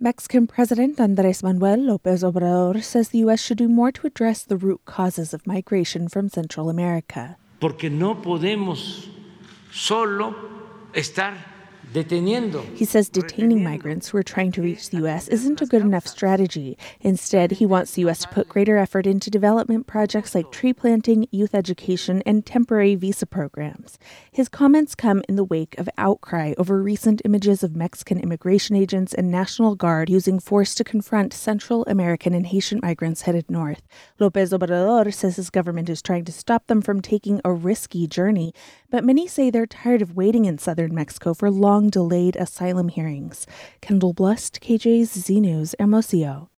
Mexican President Andrés Manuel López Obrador says the U.S. should do more to address the root causes of migration from Central America. Porque no podemos solo estar deteniendo. He says detaining migrants who are trying to reach the U.S. isn't a good enough strategy. Instead, he wants the U.S. to put greater effort into development projects like tree planting, youth education, and temporary visa programs. His comments come in the wake of outcry over recent images of Mexican immigration agents and National Guard using force to confront Central American and Haitian migrants headed north. López Obrador says his government is trying to stop them from taking a risky journey, but many say they're tired of waiting in southern Mexico for long delayed asylum hearings. Kendall Blust, KJ's Z News, Hermosillo.